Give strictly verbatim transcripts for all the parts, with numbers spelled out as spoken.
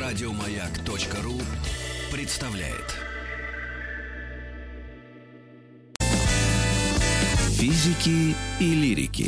Радиомаяк.ру представляет Физики и лирики.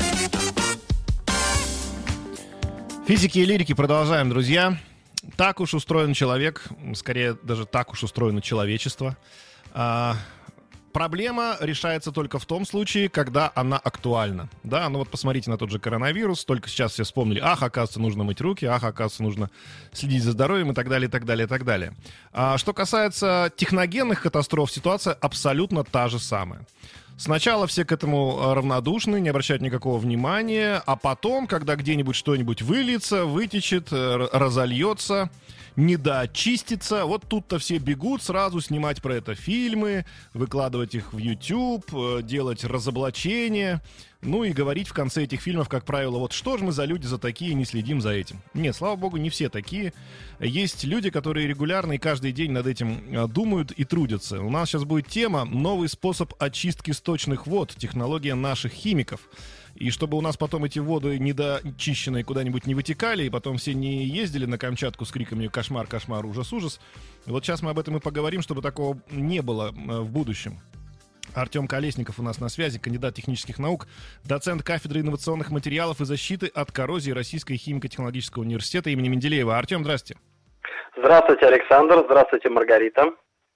Физики и лирики продолжаем, друзья. Так уж устроен человек, скорее даже так уж устроено человечество. А, проблема решается только в том случае, когда она актуальна. Да, ну вот посмотрите на тот же коронавирус. Только сейчас все вспомнили, ах, оказывается, нужно мыть руки, ах, оказывается, нужно следить за здоровьем и так далее, и так далее, и так далее. А, что касается техногенных катастроф, ситуация абсолютно та же самая. Сначала все к этому равнодушны, не обращают никакого внимания, а потом, когда где-нибудь что-нибудь выльется, вытечет, разольется, недоочистится, вот тут-то все бегут сразу снимать про это фильмы, выкладывать их в YouTube, делать разоблачения, ну и говорить в конце этих фильмов, как правило, вот что же мы за люди за такие, не следим за этим. Нет, слава богу, не все такие. Есть люди, которые регулярно и каждый день над этим думают и трудятся. У нас сейчас будет тема «Новый способ очистки сточных вод. Технология наших химиков». И чтобы у нас потом эти воды недочищенные куда-нибудь не вытекали, и потом все не ездили на Камчатку с криками «Кошмар, кошмар, ужас, ужас». Вот сейчас мы об этом и поговорим, чтобы такого не было в будущем. Артем Колесников у нас на связи, кандидат технических наук, доцент кафедры инновационных материалов и защиты от коррозии Российского химико-технологического университета имени Менделеева. Артем, здрасте. Здравствуйте, Александр. Здравствуйте, Маргарита.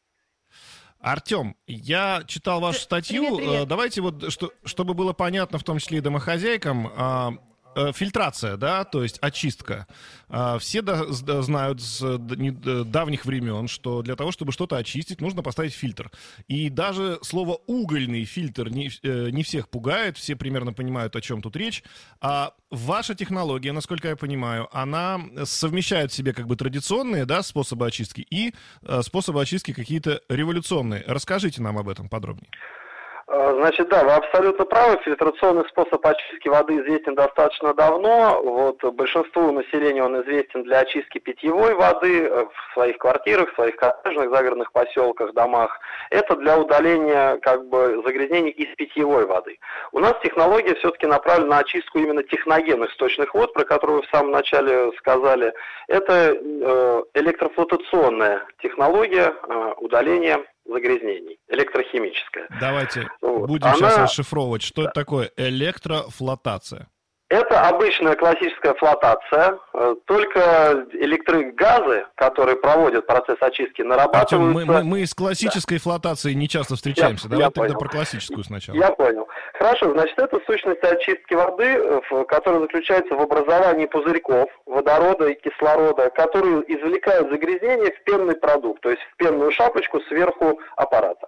Артем, я читал вашу статью. Привет, привет. Давайте вот, что, чтобы было понятно, в том числе и домохозяйкам, фильтрация, да, то есть очистка. Все до, знают с давних времен, что для того, чтобы что-то очистить, нужно поставить фильтр. И даже слово «угольный фильтр» не, не всех пугает, все примерно понимают, о чем тут речь. А ваша технология, насколько я понимаю, она совмещает в себе как бы традиционные, да, способы очистки и способы очистки какие-то революционные. Расскажите нам об этом подробнее. Значит, да, вы абсолютно правы. Фильтрационный способ очистки воды известен достаточно давно. Вот большинству населения он известен для очистки питьевой воды в своих квартирах, в своих коттеджных, загородных поселках, домах. Это для удаления как бы загрязнений из питьевой воды. У нас технология все-таки направлена на очистку именно техногенных сточных вод, про которые вы в самом начале сказали. Это электрофлотационная технология удаления загрязнений, электрохимическая. Давайте вот. будем Она... сейчас расшифровывать, что это такое электрофлотация. Это обычная классическая флотация, только электрогазы, которые проводят процесс очистки, нарабатываются... Артем, мы, мы, мы с классической да. флотацией не часто встречаемся. Я, Давай я тогда понял. про классическую сначала. Я понял. Хорошо, значит, это сущность очистки воды, которая заключается в образовании пузырьков водорода и кислорода, которые извлекают загрязнение в пенный продукт, то есть в пенную шапочку сверху аппарата.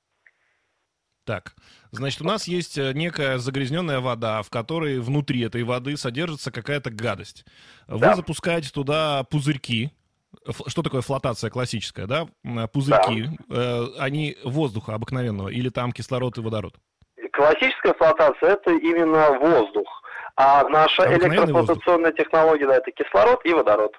Так, значит, у нас есть некая загрязненная вода, в которой внутри этой воды содержится какая-то гадость. Вы да. запускаете туда пузырьки. Что такое флотация классическая, да? Пузырьки. Да. Они воздуха обыкновенного или там кислород и водород? Классическая флотация — это именно воздух. А наша электрофлотационная технология, да, это кислород и водород.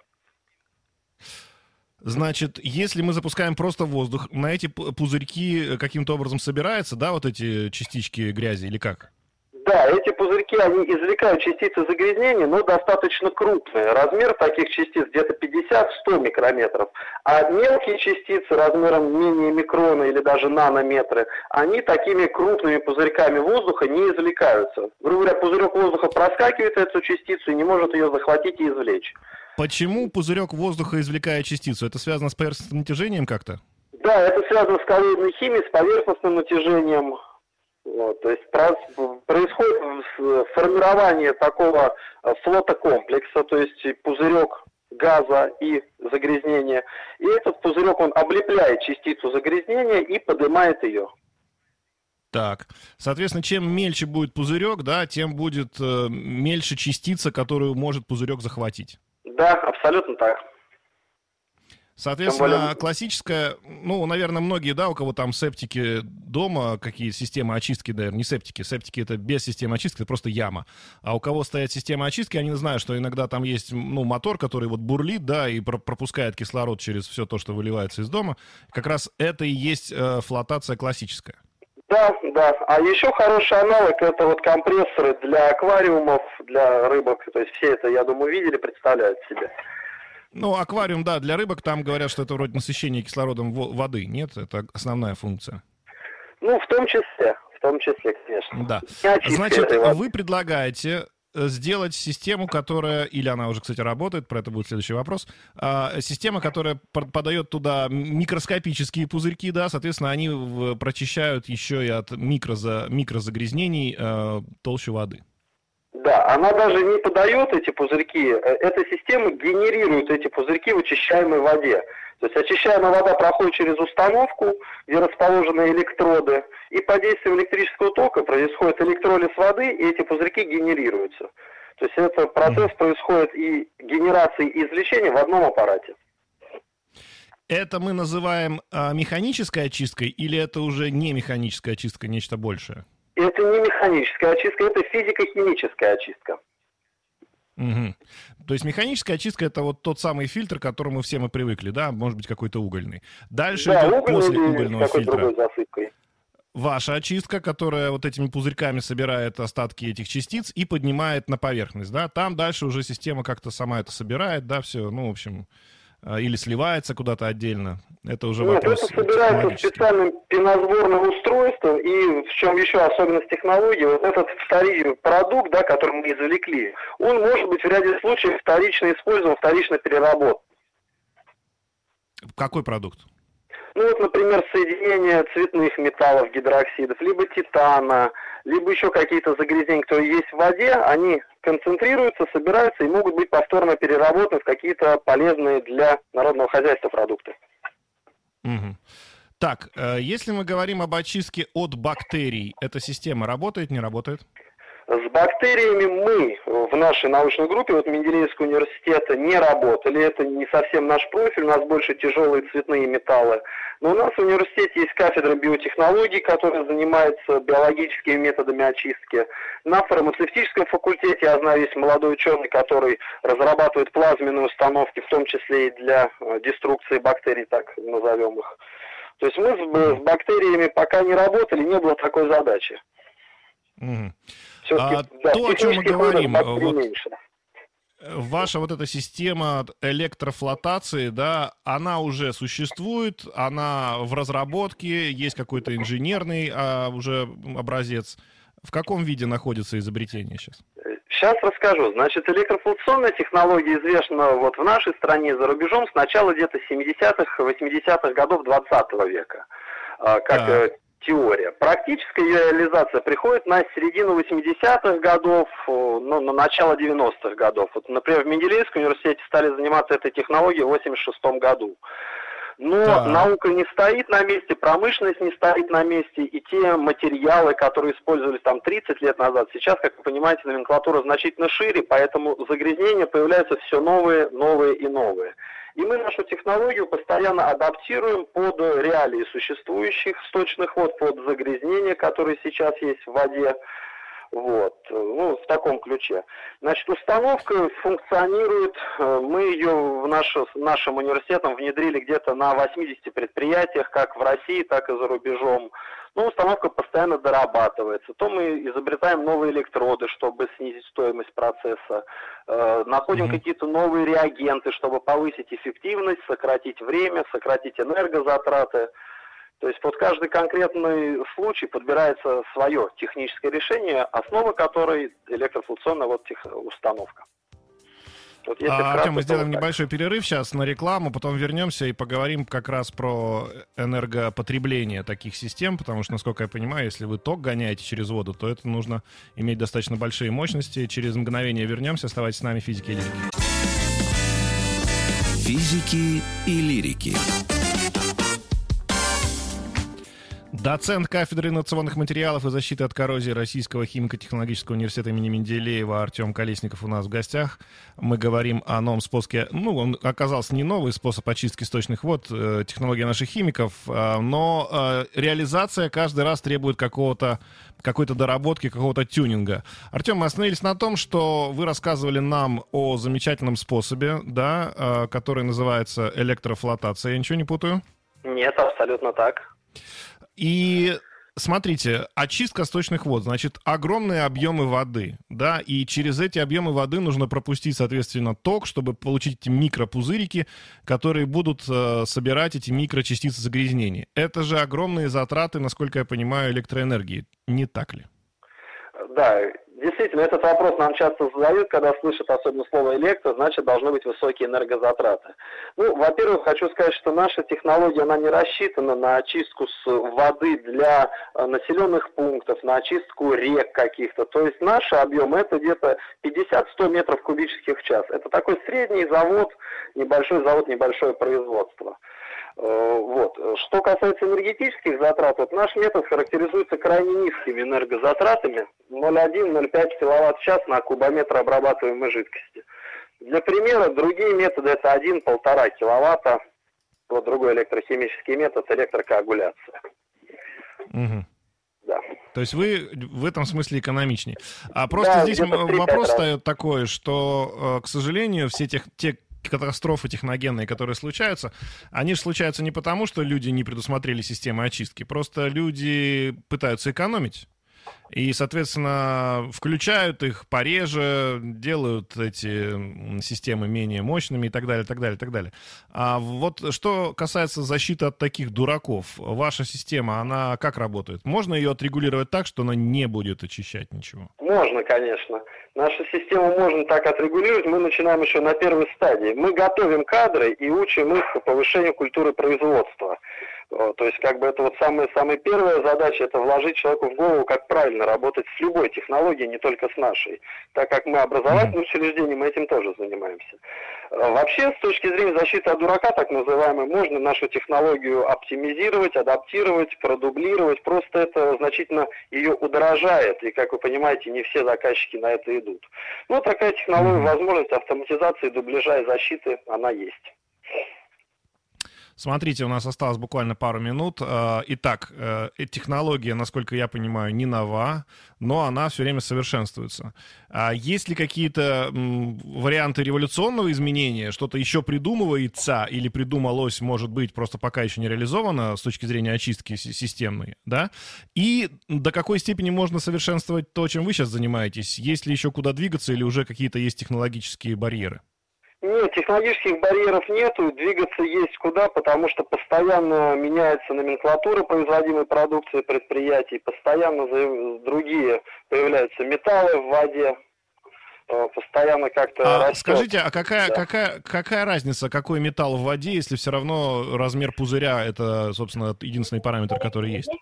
Значит, если мы запускаем просто воздух, на эти пузырьки каким-то образом собираются, да, вот эти частички грязи, или как? Да, эти пузырьки, они извлекают частицы загрязнения, но достаточно крупные. Размер таких частиц где-то пятьдесят-сто микрометров. А мелкие частицы размером менее микрона или даже нанометры, они такими крупными пузырьками воздуха не извлекаются. Грубо говоря, пузырек воздуха проскакивает эту частицу и не может ее захватить и извлечь. Почему пузырек воздуха извлекает частицу? Это связано с поверхностным натяжением как-то? Да, это связано с коллоидной химией, с поверхностным натяжением. Вот, то есть происходит формирование такого флотокомплекса, то есть пузырек газа и загрязнения. И этот пузырек, он облепляет частицу загрязнения и поднимает ее. Так, соответственно, чем мельче будет пузырек, да, тем будет э, мельче частица, которую может пузырек захватить. Да, абсолютно так. Соответственно, более... классическая, ну, наверное, многие, да, у кого там септики дома, какие системы очистки, наверное, не септики, септики это без системы очистки, это просто яма. А у кого стоят системы очистки, они знают, что иногда там есть, ну, мотор, который вот бурлит, да, и пропускает кислород через все то, что выливается из дома. Как раз это и есть э, флотация классическая. Да, да. А еще хороший аналог — это вот компрессоры для аквариумов, для рыбок. То есть все это, я думаю, видели, представляют себе. Ну, аквариум, да, для рыбок там говорят, что это вроде насыщение кислородом во- воды. Нет, это основная функция. Ну, в том числе, в том числе, конечно. Да. Не очистка Значит, этой воды. вы предлагаете э, сделать систему, которая, или она уже, кстати, работает, про это будет следующий вопрос, а, система, которая пр- подает туда микроскопические пузырьки, да, соответственно, они в- прочищают еще и от микроза, микрозагрязнений э, толщу воды. Да, она даже не подает эти пузырьки, э, эта система генерирует эти пузырьки в очищаемой воде. То есть очищаемая вода проходит через установку, где расположены электроды, и под действием электрического тока происходит электролиз воды, и эти пузырьки генерируются. То есть этот процесс происходит и генерации, и извлечения в одном аппарате. Это мы называем а, механической очисткой, или это уже не механическая очистка, нечто большее? Это не механическая очистка, это физико-химическая очистка. Угу. То есть механическая очистка — это вот тот самый фильтр, к которому все мы привыкли, да? Может быть, какой-то угольный. Дальше Да, идет угольный после или угольного какой-то фильтра другой засыпкой. ваша очистка, которая вот этими пузырьками собирает остатки этих частиц и поднимает на поверхность, да? Там дальше уже система как-то сама это собирает, да, все, ну, в общем, э, или сливается куда-то отдельно. Это уже Нет, вопрос это собирается технологический. специальным пеносборным устройством, и в чем еще особенность технологии, вот этот вторичный продукт, да, который мы извлекли, он может быть в ряде случаев вторично использован, вторично переработан. Какой продукт? Ну вот, например, соединение цветных металлов, гидроксидов, либо титана, либо еще какие-то загрязнения, которые есть в воде, они концентрируются, собираются и могут быть повторно переработаны в какие-то полезные для народного хозяйства продукты. Угу. Так, э, если мы говорим об очистке от бактерий, эта система работает, не работает? С бактериями мы в нашей научной группе, вот Менделеевского университета, не работали. Это не совсем наш профиль, у нас больше тяжелые цветные металлы. Но у нас в университете есть кафедра биотехнологий, которая занимается биологическими методами очистки. На фармацевтическом факультете, я знаю, есть молодой ученый, который разрабатывает плазменные установки, в том числе и для деструкции бактерий, так назовем их. То есть мы с, с бактериями пока не работали, не было такой задачи. Угу. А, да, то, о чем мы говорим, вот, меньше. Ваша вот эта система электрофлотации, да, она уже существует, она в разработке, есть какой-то инженерный а, уже образец. В каком виде находится изобретение сейчас? Сейчас расскажу. Значит, электрофлотационная технология известна вот в нашей стране, за рубежом с начала где-то семидесятых, восьмидесятых годов двадцатого века. Как так. Теория. Практическая ее реализация приходит на середину восьмидесятых годов, ну, на начало девяностых годов. Вот, например, в Менделеевском университете стали заниматься этой технологией в восемьдесят шестом году. Но да. Наука не стоит на месте, промышленность не стоит на месте, и те материалы, которые использовались там тридцать лет назад, сейчас, как вы понимаете, номенклатура значительно шире, поэтому загрязнения появляются все новые, новые и новые. И мы нашу технологию постоянно адаптируем под реалии существующих сточных вод, под загрязнения, которые сейчас есть в воде. Вот, ну, в таком ключе. Значит, установка функционирует, мы ее в наш, нашим университетом внедрили где-то на восьмидесяти предприятиях, как в России, так и за рубежом. Ну, установка постоянно дорабатывается. То мы изобретаем новые электроды, чтобы снизить стоимость процесса. Э, находим mm-hmm. какие-то новые реагенты, чтобы повысить эффективность, сократить время, сократить энергозатраты. То есть под каждый конкретный случай подбирается свое техническое решение, основа которой электрофлотационная вот тех, установка. Вот а, Артем, мы сделаем вот небольшой перерыв сейчас на рекламу, потом вернемся и поговорим как раз про энергопотребление таких систем, потому что, насколько я понимаю, если вы ток гоняете через воду, то это нужно иметь достаточно большие мощности. Через мгновение вернемся. Оставайтесь с нами, физики и лирики. Физики и лирики. Доцент кафедры инновационных материалов и защиты от коррозии Российского химико-технологического университета имени Менделеева Артем Колесников у нас в гостях. Мы говорим о новом способе, ну, он оказался не новый способ очистки сточных вод, э, технология наших химиков, э, но э, реализация каждый раз требует какого-то, какой-то доработки, какого-то тюнинга. Артем, мы остановились на том, что вы рассказывали нам о замечательном способе, да, э, который называется электрофлотация. Я ничего не путаю? Нет, абсолютно так. И Смотрите, очистка сточных вод, значит, огромные объемы воды, да, и через эти объемы воды нужно пропустить, соответственно, ток, чтобы получить эти микропузырики, которые будут э, собирать эти микрочастицы загрязнений. Это же огромные затраты, насколько я понимаю, электроэнергии, не так ли? Да, действительно, этот вопрос нам часто задают, когда слышат особенно слово «электро», значит, должны быть высокие энергозатраты. Ну, во-первых, хочу сказать, что наша технология, она не рассчитана на очистку с воды для населенных пунктов, на очистку рек каких-то. То есть наш объем это где-то пятьдесят-сто метров кубических в час. Это такой средний завод, небольшой завод, небольшое производство. Вот. Что касается энергетических затрат, вот наш метод характеризуется крайне низкими энергозатратами, ноль целых одна - ноль целых пять киловатт в час на кубометр обрабатываемой жидкости. Для примера, другие методы это один-полтора киловатта, вот другой электрохимический метод электрокоагуляция. Угу. Да. То есть вы в этом смысле экономичнее. А просто Да, здесь где-то вопрос раз. встает такой, что, к сожалению, все тех, те катастрофы техногенные, которые случаются, они же случаются не потому, что люди не предусмотрели системы очистки, просто люди пытаются экономить. И, соответственно, включают их пореже, делают эти системы менее мощными и так далее, так далее, так далее. А вот что касается защиты от таких дураков, ваша система, она как работает? Можно ее отрегулировать так, что она не будет очищать ничего? Можно, конечно. Нашу систему можно так отрегулировать. Мы начинаем еще на первой стадии. Мы готовим кадры и учим их по повышению культуры производства. То есть, как бы это вот самая, самая первая задача, это вложить человеку в голову, как правильно работать с любой технологией, не только с нашей. Так как мы образовательное учреждение, мы этим тоже занимаемся. Вообще, с точки зрения защиты от дурака, так называемой, можно нашу технологию оптимизировать, адаптировать, продублировать. Просто это значительно ее удорожает. И, как вы понимаете, не все заказчики на это идут. Но такая технология, возможность автоматизации, дубляжа и защиты, она есть. Смотрите, у нас осталось буквально пару минут. Итак, технология, насколько я понимаю, не нова, но она все время совершенствуется. Есть ли какие-то варианты революционного изменения? Что-то еще придумывается или придумалось, может быть, просто пока еще не реализовано с точки зрения очистки системной, да? И до какой степени можно совершенствовать то, чем вы сейчас занимаетесь? Есть ли еще куда двигаться или уже какие-то есть технологические барьеры? Нет, технологических барьеров нету, двигаться есть куда, потому что постоянно меняется номенклатура производимой продукции предприятий, постоянно другие появляются металлы в воде, постоянно как-то а, растет. Скажите, а какая, да. какая, какая разница, какой металл в воде, если все равно размер пузыря — это, собственно, единственный параметр, который есть?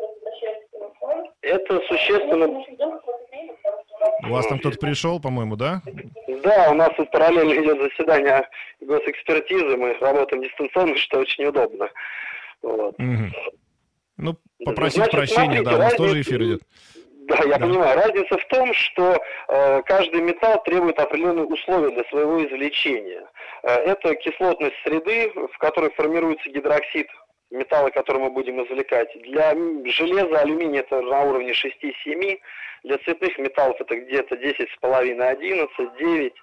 Это существенно... У вас там кто-то пришел, по-моему, да? Да, у нас тут параллельно идет заседание госэкспертизы, мы работаем дистанционно, что очень удобно. Вот. Угу. Ну, попросить Значит, прощения, смотрите, да, у нас разница... тоже эфир идет. Да, я да. понимаю. Разница в том, что э, каждый металл требует определенные условия для своего извлечения. Э, это кислотность среды, в которой формируется гидроксид металла, который мы будем извлекать. Для железа, алюминия это на уровне шесть-семь. Для цветных металлов это где-то десять с половиной, одиннадцать, девять.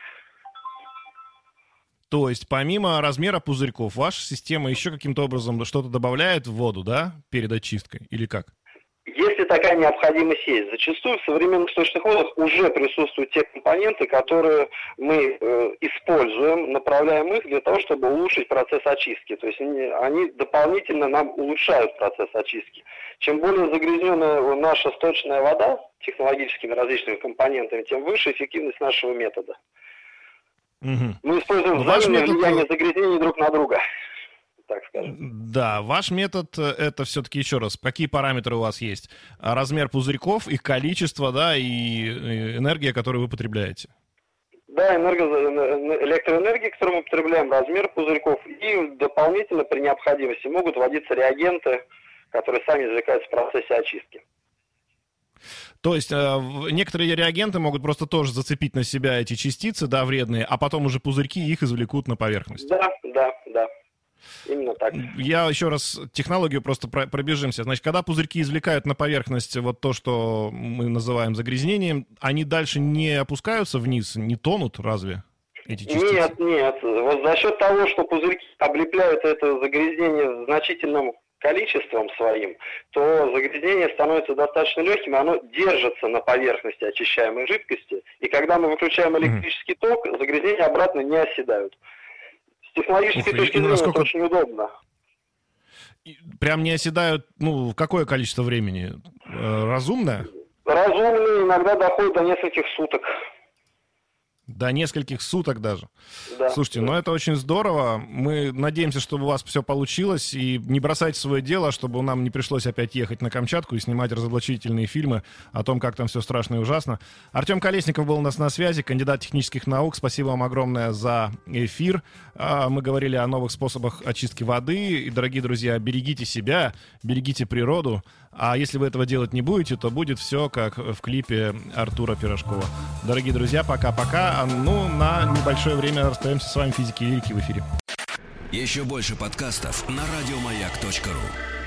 То есть помимо размера пузырьков, ваша система еще каким-то образом что-то добавляет в воду, да, перед очисткой, или как? Если такая необходимость есть. Зачастую в современных сточных водах уже присутствуют те компоненты, которые мы э, используем, направляем их для того, чтобы улучшить процесс очистки. То есть они, они дополнительно нам улучшают процесс очистки. Чем более загрязненная наша сточная вода технологическими различными компонентами, тем выше эффективность нашего метода. Угу. Мы используем взаимное метод... влияние загрязнений друг на друга. Так скажем. Да, ваш метод — это все-таки, еще раз, какие параметры у вас есть? Размер пузырьков, их количество, да, и энергия, которую вы потребляете. Да, энерго... электроэнергия, которую мы потребляем, размер пузырьков, и дополнительно при необходимости могут вводиться реагенты, которые сами извлекаются в процессе очистки. То есть э, некоторые реагенты могут просто тоже зацепить на себя эти частицы, да, вредные, а потом уже пузырьки их извлекут на поверхность. Да, да, да. Именно так. Я еще раз технологию просто пробежимся. Значит, когда пузырьки извлекают на поверхность вот то, что мы называем загрязнением, они дальше не опускаются вниз, не тонут, разве, эти частицы? Нет, нет. Вот за счет того, что пузырьки облепляют это загрязнение в значительном количеством своим, то загрязнение становится достаточно легким, и оно держится на поверхности очищаемой жидкости. И когда мы выключаем электрический ток, загрязнения обратно не оседают. С технологической Ух, точки и зрения насколько... это очень удобно. И прям не оседают, ну, в какое количество времени? Э, разумное? Разумные иногда доходят до нескольких суток. До нескольких суток даже. Да. Слушайте, ну это очень здорово. Мы надеемся, что у вас все получилось. И не бросайте свое дело, чтобы нам не пришлось опять ехать на Камчатку и снимать разоблачительные фильмы о том, как там все страшно и ужасно. Артем Колесников был у нас на связи, кандидат технических наук. Спасибо вам огромное за эфир. Мы говорили о новых способах очистки воды. И, дорогие друзья, берегите себя, берегите природу. А если вы этого делать не будете, то будет все как в клипе Артура Пирожкова. Дорогие друзья, пока-пока. Ну, на небольшое время расстаемся с вами. Физики и лирики в эфире. Еще больше подкастов на радиомаяк точка ру.